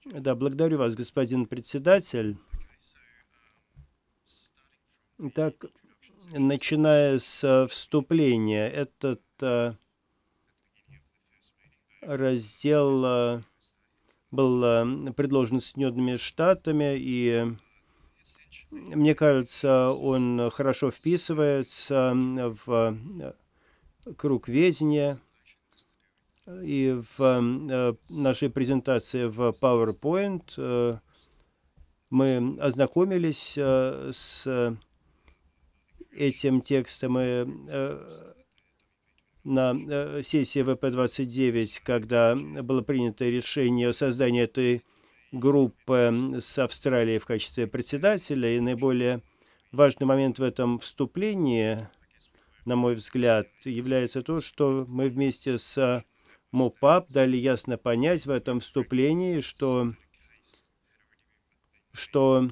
Да, благодарю вас, господин председатель. Так, начиная с вступления, этот раздел был предложен Соединенными Штатами, и мне кажется, он хорошо вписывается в круг ведения. И в нашей презентации в PowerPoint мы ознакомились с этим текстом и на сессии ВП-29, когда было принято решение о создании этой группы с Австралией в качестве председателя. И наиболее важный момент в этом вступлении, на мой взгляд, является то, что мы вместе с МОПАП дали ясно понять в этом вступлении, что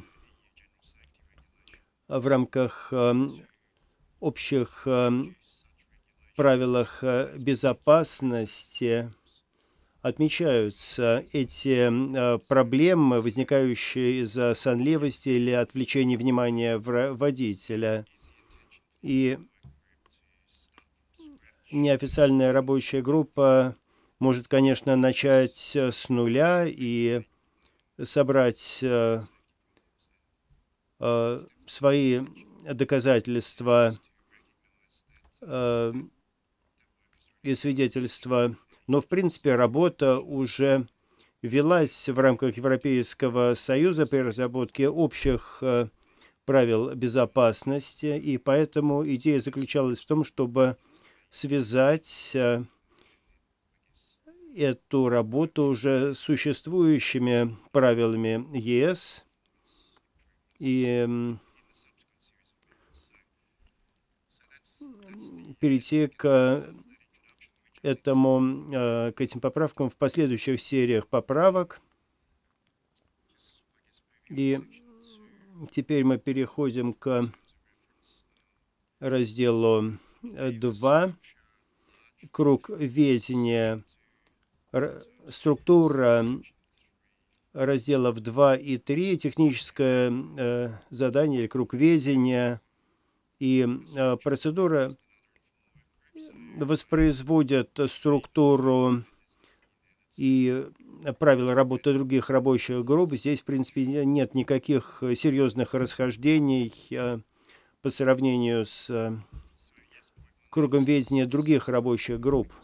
в рамках общих правилах безопасности отмечаются эти проблемы, возникающие из-за сонливости или отвлечения внимания водителя. И неофициальная рабочая группа может, конечно, начать с нуля и собрать свои доказательства и свидетельства, но, в принципе, работа уже велась в рамках Европейского Союза при разработке общих правил безопасности, и поэтому идея заключалась в том, чтобы связать эту работу уже с существующими правилами ЕС и перейти к этим поправкам в последующих сериях поправок. И теперь мы переходим к разделу 2. Круг ведения, структура разделов 2 и 3, техническое задание или круг ведения и процедура воспроизводят структуру и правила работы других рабочих групп. Здесь, в принципе, нет никаких серьезных расхождений по сравнению с кругом ведения других рабочих групп.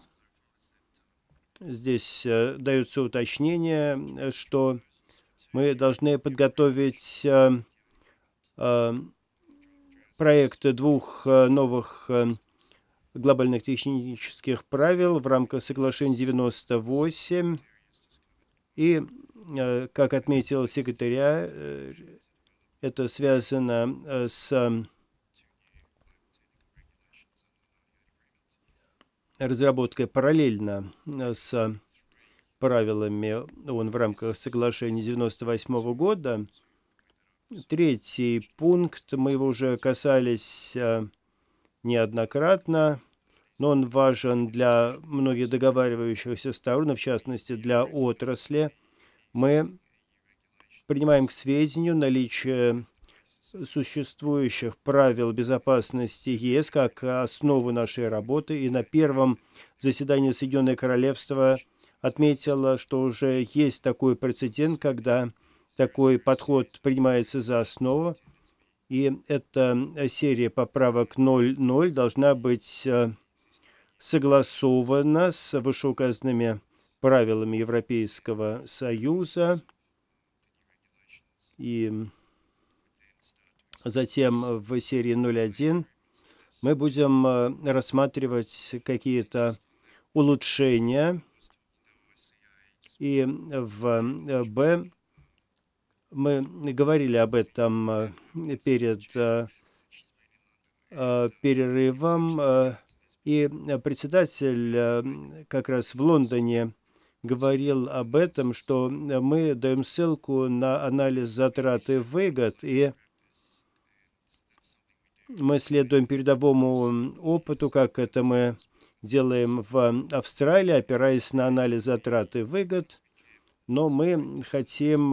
Здесь даются уточнения, что мы должны подготовить проект двух новых глобальных технических правил в рамках соглашения 98. И, как отметил секретаря, это связано с разработкой параллельно с правилами ООН в рамках соглашения 98 года. Третий пункт, мы его уже касались неоднократно, но он важен для многих договаривающихся сторон, в частности для отрасли. Мы принимаем к сведению наличие существующих правил безопасности ЕС как основу нашей работы. И на первом заседании Соединенное Королевство отметило, что уже есть такой прецедент, когда такой подход принимается за основу. И эта серия поправок 0.0 должна быть согласована с вышеуказанными правилами Европейского Союза. И затем в серии 0.1 мы будем рассматривать какие-то улучшения. И в Б мы говорили об этом перед перерывом. И председатель как раз в Лондоне говорил об этом, что мы даем ссылку на анализ затрат и выгод, и мы следуем передовому опыту, как это мы делаем в Австралии, опираясь на анализ затрат и выгод. но мы хотим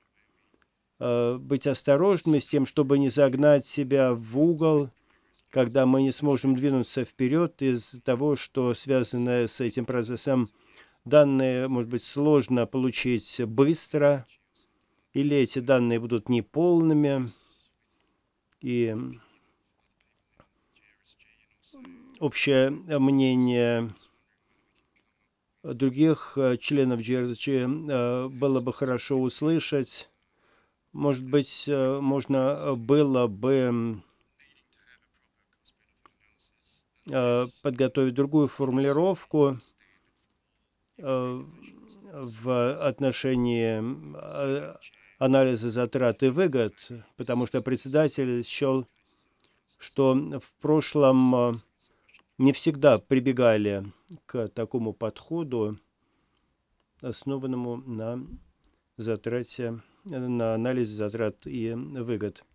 быть осторожными с тем, чтобы не загнать себя в угол, когда мы не сможем двинуться вперед из-за того, что связано с этим процессом. Данные, может быть, сложно получить быстро, или эти данные будут неполными, и общее мнение других членов GRG было бы хорошо услышать. Может быть, можно было бы подготовить другую формулировку в отношении анализа затрат и выгод, потому что председатель счел, что в прошлом не всегда прибегали к такому подходу, основанному на анализе затрат и выгод.